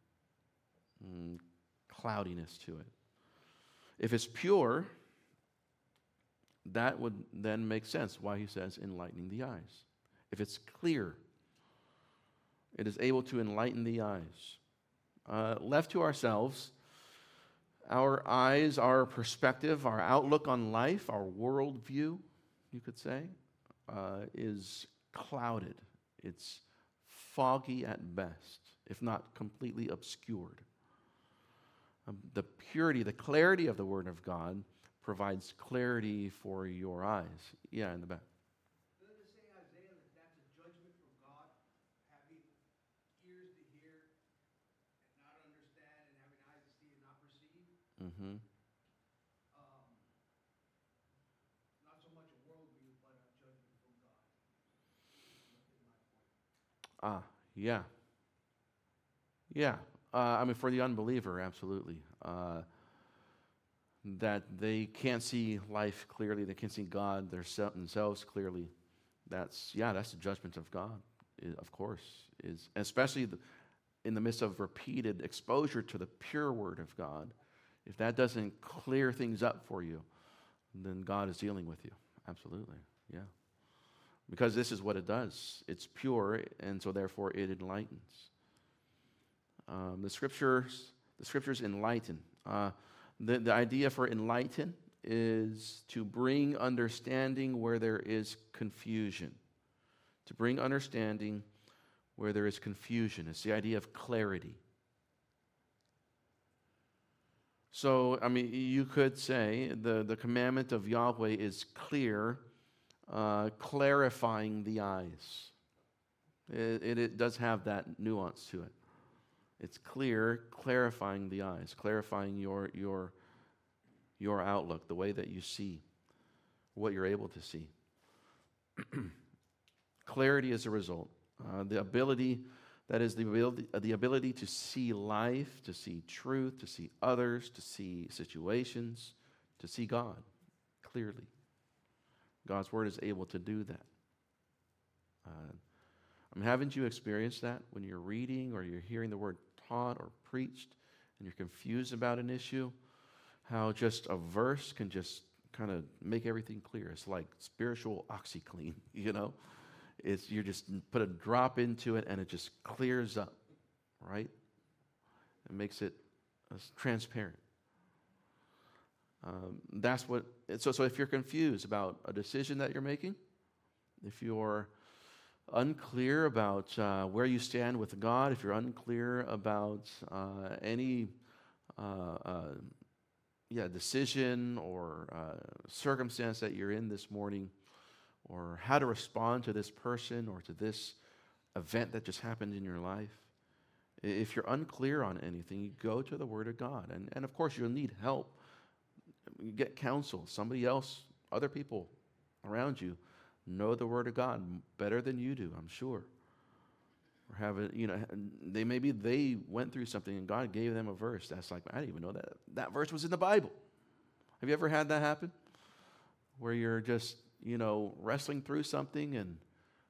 cloudiness to it. If it's pure, that would then make sense why he says enlightening the eyes. If it's clear, it is able to enlighten the eyes. Left to ourselves, our eyes, our perspective, our outlook on life, our worldview, you could say, is clouded. It's foggy at best, if not completely obscured. The purity, the clarity of the Word of God provides clarity for your eyes. Yeah, in the back. Doesn't it say in Isaiah that that's a judgment from God, having ears to hear and not understand, and having eyes to see and not perceive? Mm-hmm. Not so much a worldview, but a judgment from God. Is my point. Yeah. Yeah. I mean, for the unbeliever, absolutely. That they can't see life clearly, they can't see God themselves clearly. That's the judgment of God, of course. Especially in the midst of repeated exposure to the pure Word of God. If that doesn't clear things up for you, then God is dealing with you. Absolutely, yeah. Because this is what it does. It's pure, and so therefore it enlightens. The scriptures enlighten. The idea for enlighten is to bring understanding where there is confusion. To bring understanding where there is confusion. It's the idea of clarity. So, I mean, you could say the commandment of Yahweh is clear, clarifying the eyes. It does have that nuance to it. It's clear, clarifying the eyes, clarifying your outlook, the way that you see, what you're able to see. Clarity is a result. The ability to see life, to see truth, to see others, to see situations, to see God clearly. God's word is able to do that. Haven't you experienced that when you're reading or you're hearing the word taught or preached and you're confused about an issue? How just a verse can just kind of make everything clear. It's like spiritual OxyClean, you know? You just put a drop into it and it just clears up, right? It makes it transparent. So if you're confused about a decision that you're making, if you're unclear about where you stand with God, if you're unclear about any decision or circumstance that you're in this morning, or how to respond to this person or to this event that just happened in your life, if you're unclear on anything, you go to the Word of God. And of course, you'll need help. You get counsel. Somebody else, other people around you know the Word of God better than you do, I'm sure. Or they went through something and God gave them a verse that's like, I didn't even know that verse was in the Bible. Have you ever had that happen? Where you're just, wrestling through something and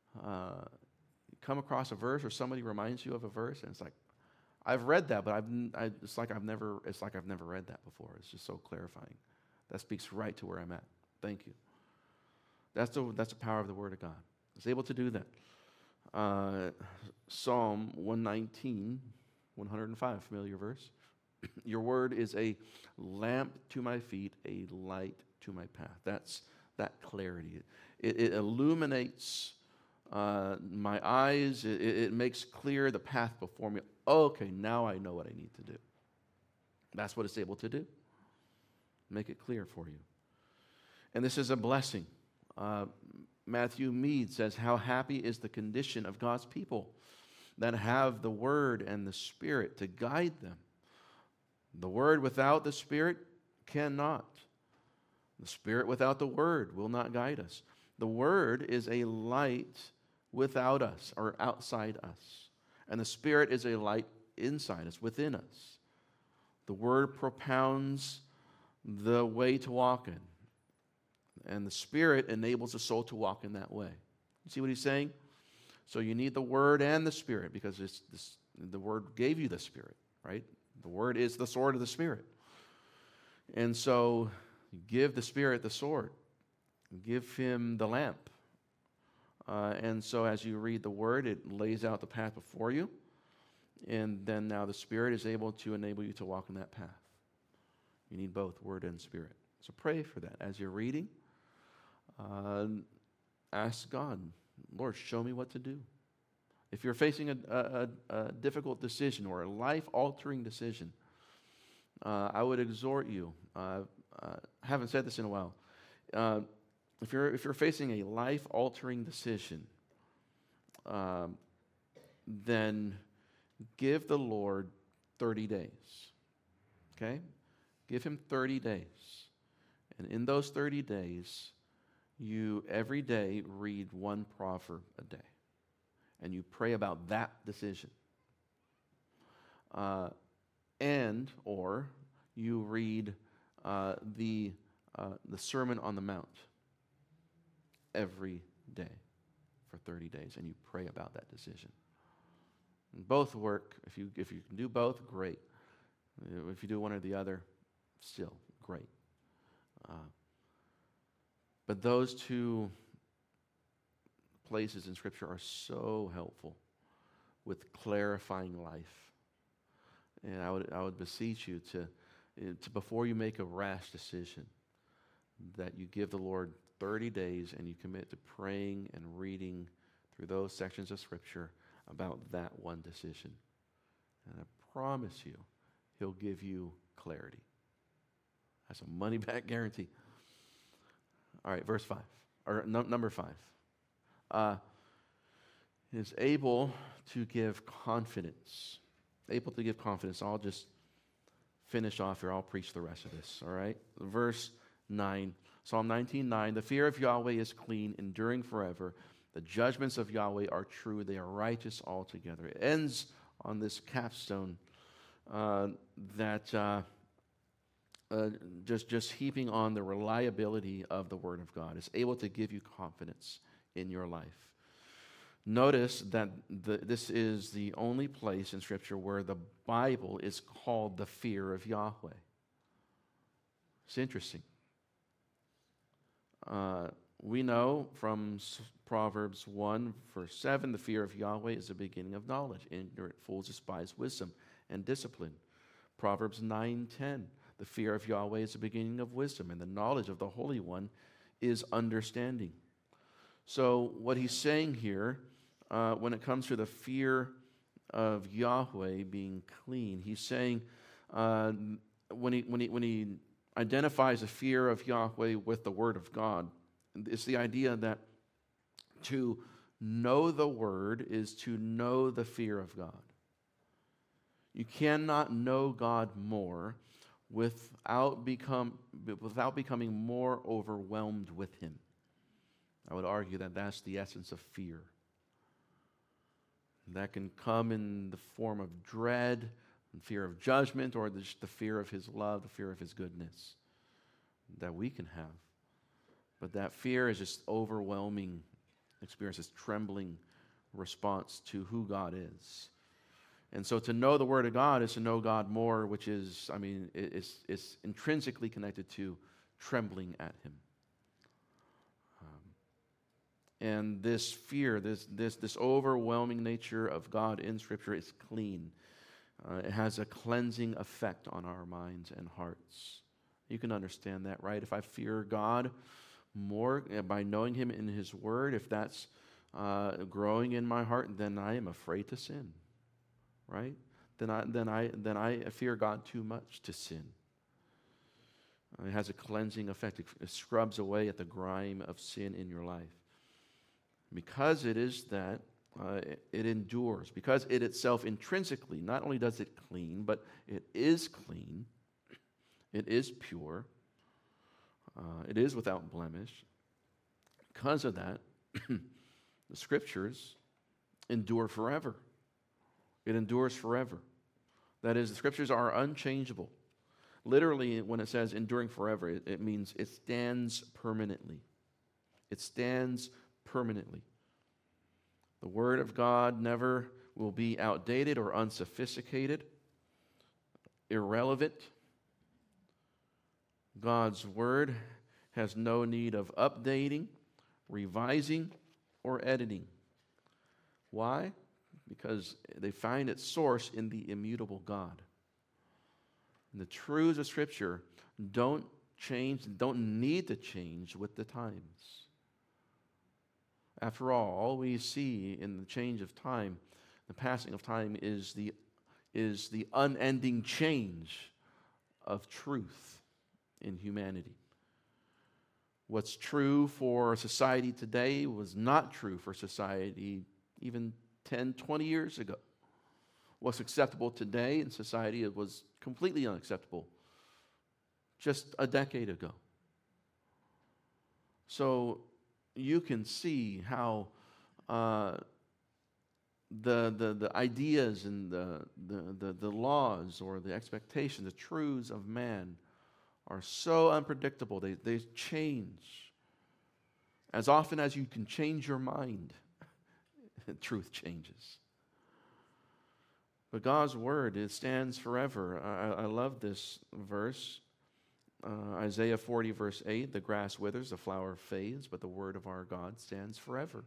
come across a verse, or somebody reminds you of a verse, and it's like, I've read that, but it's like I've never read that before. It's just so clarifying. That speaks right to where I'm at. Thank you. That's the power of the Word of God. It's able to do that. Psalm 119, 105, familiar verse. Your word is a lamp to my feet, a light to my path. That's that clarity. It illuminates my eyes. It makes clear the path before me. Okay, now I know what I need to do. That's what it's able to do. Make it clear for you. And this is a blessing. Matthew Mead says, how happy is the condition of God's people that have the Word and the Spirit to guide them. The Word without the Spirit cannot. The Spirit without the Word will not guide us. The Word is a light without us or outside us. And the Spirit is a light inside us, within us. The Word propounds the way to walk in. And the Spirit enables the soul to walk in that way. You see what he's saying? So you need the Word and the Spirit, because the Word gave you the Spirit, right? The Word is the sword of the Spirit. And so give the Spirit the sword. Give him the lamp. And so as you read the Word, it lays out the path before you. And then now the Spirit is able to enable you to walk in that path. You need both Word and Spirit. So pray for that. As you're reading, ask God, Lord, show me what to do. If you're facing a difficult decision or a life-altering decision, I would exhort you. I haven't said this in a while. If you're facing a life-altering decision, then give the Lord 30 days. Okay? Give him 30 days. And in those 30 days, you every day read one proverb a day. And you pray about that decision. Or you read the Sermon on the Mount every day for 30 days, and you pray about that decision. And both work. If you can do both, great. If you do one or the other, still great. But those two places in Scripture are so helpful with clarifying life. And I would beseech you to before you make a rash decision, that you give the Lord 30 days and you commit to praying and reading through those sections of Scripture about that one decision. And I promise you, he'll give you clarity. That's a money-back guarantee. All right, verse 5, or number 5. Is able to give confidence able to give confidence. I'll just finish off here. I'll preach the rest of this, all right? Verse 9, Psalm 19:9, the fear of Yahweh is clean, enduring forever. The judgments of Yahweh are true. They are righteous altogether. It ends on this capstone just heaping on the reliability of the Word of God. It's able to give you confidence in your life. Notice that this is the only place in Scripture where the Bible is called the fear of Yahweh. It's interesting. We know from Proverbs 1, verse 7, the fear of Yahweh is the beginning of knowledge. Ignorant fools despise wisdom and discipline. Proverbs 9:10, the fear of Yahweh is the beginning of wisdom, and the knowledge of the Holy One is understanding. So what he's saying here, when it comes to the fear of Yahweh being clean, he's saying when he identifies the fear of Yahweh with the Word of God, it's the idea that to know the Word is to know the fear of God. You cannot know God more without becoming more overwhelmed with Him. I would argue that that's the essence of fear. That can come in the form of dread, and fear of judgment, or just the fear of His love, the fear of His goodness that we can have. But that fear is just overwhelming experience, this trembling response to who God is. And so to know the Word of God is to know God more, which is, it's intrinsically connected to trembling at Him. And this fear, this overwhelming nature of God in Scripture is clean. It has a cleansing effect on our minds and hearts. You can understand that, right? If I fear God more by knowing Him in His Word, if that's growing in my heart, then I am afraid to sin, right? Then I fear God too much to sin. It has a cleansing effect. It scrubs away at the grime of sin in your life. Because it is that, it endures. Because it itself intrinsically, not only does it clean, but it is clean, it is pure, it is without blemish. Because of that, the Scriptures endure forever. It endures forever. That is, the Scriptures are unchangeable. Literally, when it says enduring forever, it means it stands permanently. It stands permanently. The Word of God never will be outdated or unsophisticated, irrelevant. God's Word has no need of updating, revising, or editing. Why? Because they find its source in the immutable God. And the truths of Scripture don't change, don't need to change with the times. After all we see in the change of time, the passing of time, is the unending change of truth in humanity. What's true for society today was not true for society even 10, 20 years ago. What's acceptable today in society, it was completely unacceptable just a decade ago. So you can see how the ideas and the laws or the expectations, the truths of man are so unpredictable. They change. As often as you can change your mind, truth changes. But God's Word, it stands forever. I love this verse. Isaiah 40, verse 8, the grass withers, the flower fades, but the Word of our God stands forever.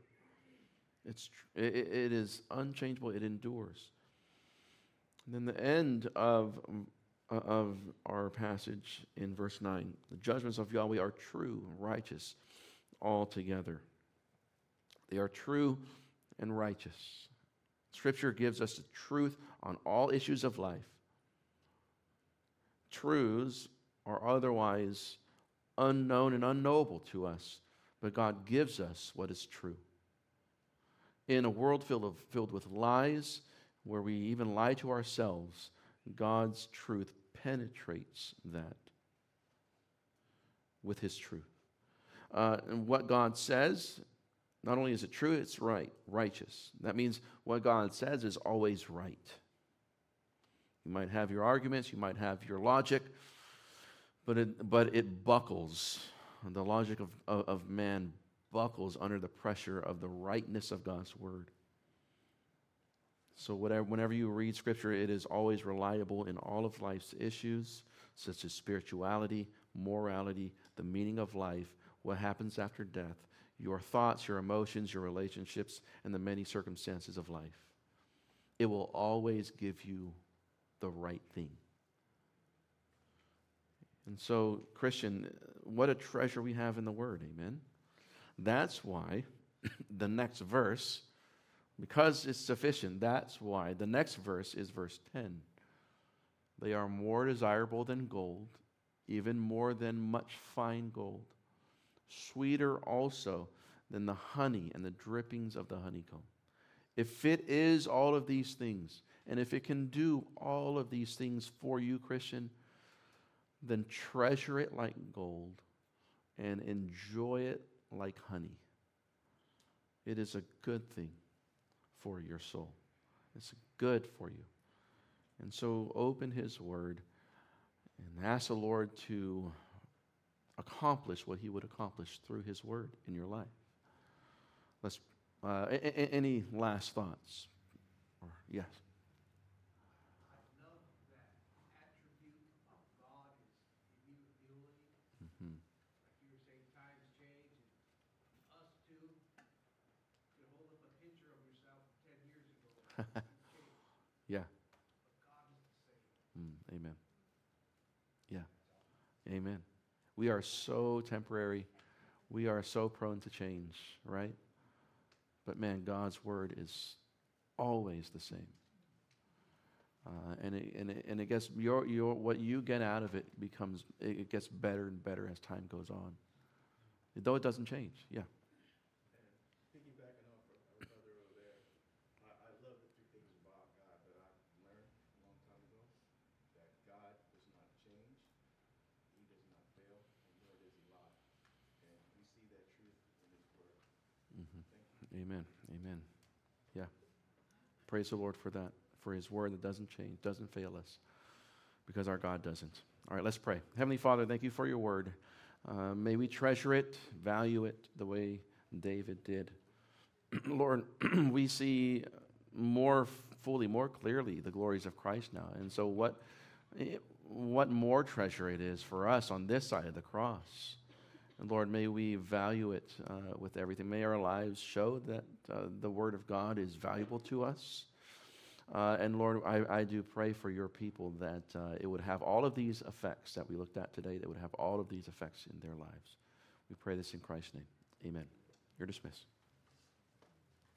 It is unchangeable, it endures. And then the end of our passage in verse 9, the judgments of Yahweh are true, righteous altogether. They are true and righteous. Scripture gives us the truth on all issues of life. Truths are otherwise unknown and unknowable to us, but God gives us what is true. In a world filled with lies, where we even lie to ourselves, God's truth penetrates that with his truth. And what God says, not only is it true, it's right, righteous. That means what God says is always right. You might have your arguments, you might have your logic, but it buckles. The logic of man buckles under the pressure of the rightness of God's word. So whenever you read Scripture, it is always reliable in all of life's issues, such as spirituality, morality, the meaning of life, what happens after death, your thoughts, your emotions, your relationships, and the many circumstances of life. It will always give you the right thing. And so, Christian, what a treasure we have in the Word, amen? That's why the next verse, because it's sufficient, that's why the next verse is verse 10. They are more desirable than gold, even more than much fine gold, sweeter also than the honey and the drippings of the honeycomb. If it is all of these things, and if it can do all of these things for you, Christian, then treasure it like gold and enjoy it like honey. It is a good thing for your soul. It's good for you. And so open his word and ask the Lord to accomplish what he would accomplish through his word in your life. Let's. Any last thoughts? Or, yes. I love that attribute of God is immutability. Mm-hmm. Like you were saying, times change, and us too. You hold up a picture of yourself 10 years ago. You've changed, Yeah. but God is the same. Amen. Yeah. Amen. We are so temporary. We are so prone to change, right? But man, God's word is always the same. And it gets what you get out of it gets better and better as time goes on. Though it doesn't change. Yeah. Piggybacking off our brother over there, I love the three things about God that I learned a long time ago. That God does not change, he does not fail, and nor does he lie. And we see that truth in his word. Mm-hmm. Thank you. Amen. Amen. Yeah. Praise the Lord for that, for his word that doesn't change, doesn't fail us, because our God doesn't. All right, let's pray. Heavenly Father, thank you for your word. May we treasure it, value it the way David did. Lord, we see more fully, more clearly the glories of Christ now. And so what more treasure it is for us on this side of the cross. And Lord, may we value it with everything. May our lives show that the Word of God is valuable to us. And Lord, I do pray for your people that it would have all of these effects that we looked at today, that would have all of these effects in their lives. We pray this in Christ's name. Amen. You're dismissed.